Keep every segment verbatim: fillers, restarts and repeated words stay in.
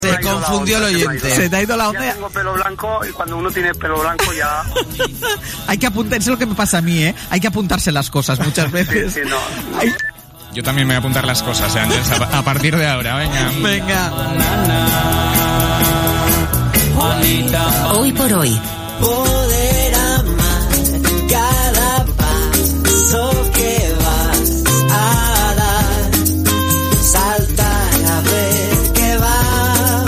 Se confundió el oyente. Se te ha ido la onda. Ya tengo pelo blanco y cuando uno tiene pelo blanco ya... Hay que apuntarse, lo que me pasa a mí, ¿eh? Hay que apuntarse las cosas muchas veces. Sí, sí, no. Hay... Yo también me voy a apuntar las cosas, ¿eh, Ángels? A, a partir de ahora, venga. Venga. Hoy por hoy. Poder amar cada paso que vas a dar. Saltar a ver qué va a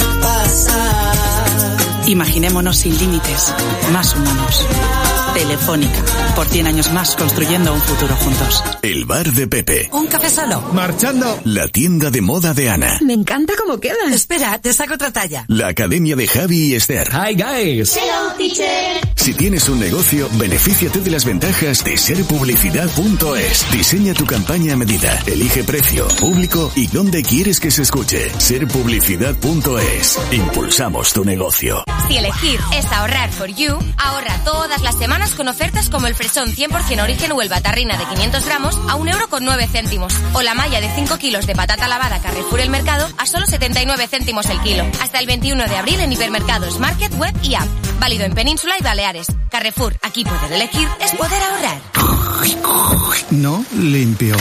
pasar. Imaginémonos sin límites, más humanos. Telefónica, por cien años más construyendo un futuro juntos. El bar de Pepe. Un café solo. Marchando. La tienda de moda de Ana. Me encanta cómo queda. Espera, te saco otra talla. La academia de Javi y Esther. Hi guys. Hello teacher. Si tienes un negocio, benefíciate de las ventajas de ser publicidad punto es. Diseña tu campaña a medida. Elige precio, público y dónde quieres que se escuche. ser publicidad punto es. Impulsamos tu negocio. Si elegir es ahorrar for you, ahorra todas las semanas con ofertas como el fresón cien por ciento origen Huelva tarrina de quinientos gramos a un euro con nueve céntimos o la malla de cinco kilos de patata lavada Carrefour El Mercado a solo setenta y nueve céntimos el kilo. Hasta el veintiuno de abril en hipermercados, market, web y app. Válido en Península y Baleares. Carrefour, aquí poder elegir es poder ahorrar. No limpio.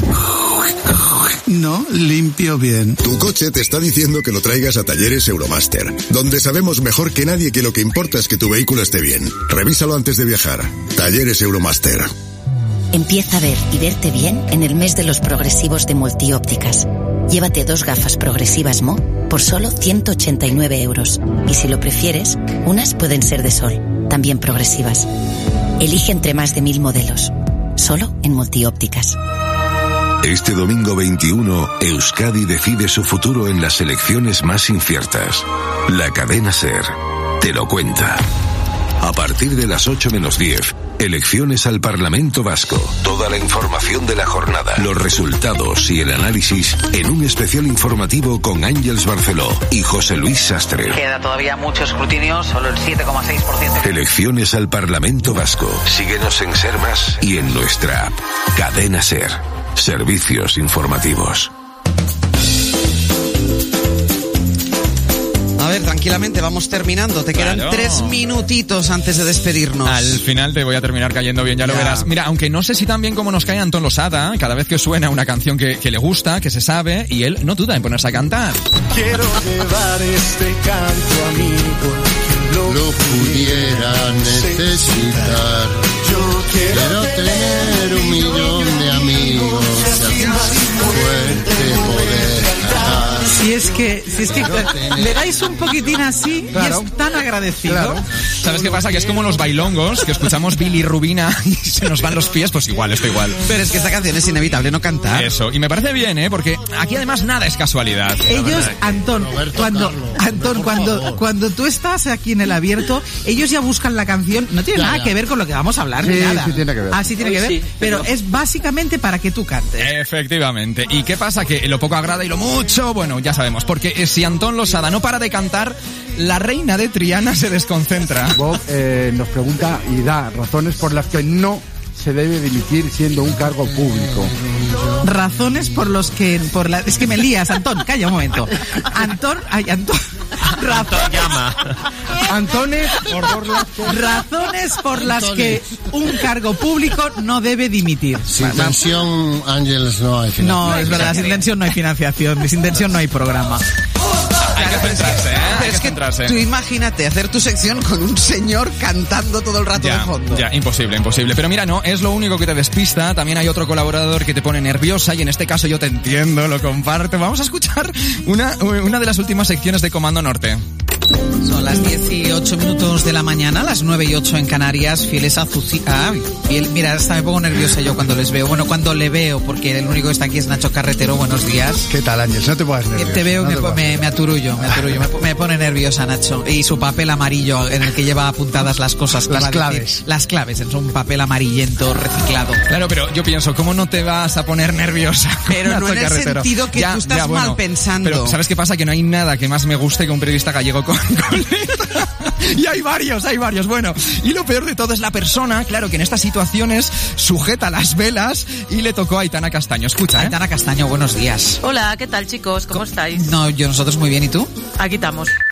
No limpio bien. Tu coche te está diciendo que lo traigas a Talleres Euromaster, donde sabemos mejor que nadie que lo que importa es que tu vehículo esté bien. Revísalo antes de viajar. Talleres Euromaster. Empieza a ver y verte bien en el mes de los progresivos de Multiópticas. Llévate dos gafas progresivas Mo por solo ciento ochenta y nueve euros. Y si lo prefieres, unas pueden ser de sol, también progresivas. Elige entre más de mil modelos. Solo en Multiópticas. Este domingo veintiuno, Euskadi decide su futuro en las elecciones más inciertas. La cadena SER te lo cuenta. A partir de las ocho menos diez, elecciones al Parlamento Vasco. Toda la información de la jornada, los resultados y el análisis en un especial informativo con Ángels Barceló y José Luis Sastre. Queda todavía mucho escrutinio, solo el siete coma seis por ciento. Elecciones al Parlamento Vasco. Síguenos en SER Más y en nuestra app. Cadena SER. Servicios informativos. A ver, tranquilamente, vamos terminando. Te quedan claro. tres minutitos antes de despedirnos. Al final te voy a terminar cayendo bien, ya, ya lo verás. Mira, aunque no sé si tan bien como nos cae Antón Losada, cada vez que suena una canción que, que le gusta, que se sabe, y él no duda en ponerse a cantar. Quiero llevar este canto amigo, lo, lo pudiera necesitar. Yo quiero, quiero tener un millón de amigos, y así fuerte poder cantar. Si es que, si es que le dais un poquitín así, claro, y es tan agradecido. Claro. ¿Sabes qué pasa? Que es como los bailongos, que escuchamos Billy Rubina y se nos van los pies, pues igual, esto igual. Pero es que esta canción es inevitable no cantar. Eso, y me parece bien, ¿eh? Porque aquí además nada es casualidad. Ellos, Antón, cuando, Antón, cuando, cuando tú estás aquí en el abierto, ellos ya buscan la canción, no tiene ya, nada ya. que ver con lo que vamos a hablar, sí, ni nada. Sí, tiene que ver. Ah, sí tiene que ver, sí, pero, pero es básicamente para que tú cantes. Efectivamente. ¿Y qué pasa? Que lo poco agrada y lo mucho, bueno, ya sabemos, porque si Antón Losada no para de cantar, la reina de Triana se desconcentra. Bob eh, nos pregunta y da razones por las que no se debe dimitir siendo un cargo público. Razones por los que... por la, es que me lías, Antón, calla un momento. Antón... Ay, Antón... Razón llama. Antones por dos las... Razones por las que un cargo público no debe dimitir. Sin tensión, Ángeles, no hay financiación. No, es verdad, sin tensión no hay financiación, sin tensión no hay programa. Hay que centrarse, ¿eh? Hay es que que centrarse. Tú imagínate hacer tu sección con un señor cantando todo el rato ya, de fondo. Ya, imposible, imposible. Pero mira, no, es lo único que te despista. También hay otro colaborador que te pone nerviosa y en este caso yo te entiendo, lo comparto. Vamos a escuchar una, una de las últimas secciones de Comando Norte. Son las dieciocho minutos de la mañana, las nueve y ocho en Canarias, fieles a Zuci... Ah, fiel... Mira, hasta me pongo nerviosa yo cuando les veo. Bueno, cuando le veo, porque el único que está aquí es Nacho Carretero. Buenos días. ¿Qué tal, Ángel? No te pongas nerviosa. Te veo, no me, te me, me aturullo, me aturullo. me, me pone nerviosa, Nacho. Y su papel amarillo en el que lleva apuntadas las cosas. Las claves. Las claves, en un papel amarillento reciclado. Claro, pero yo pienso, ¿cómo no te vas a poner nerviosa? Pero no en el Carretero? sentido que ya, tú estás ya, bueno, mal pensando. Pero ¿sabes qué pasa? Que no hay nada que más me guste que un periodista gallego con, coleta. Y hay varios, hay varios. Bueno, y lo peor de todo es la persona, claro, que en estas situaciones sujeta las velas y le tocó a Aitana Castaño. Escucha, ¿eh? Aitana Castaño, buenos días. Hola, ¿qué tal, chicos? ¿Cómo estáis? No, yo nosotros muy bien, ¿y tú? Aquí estamos.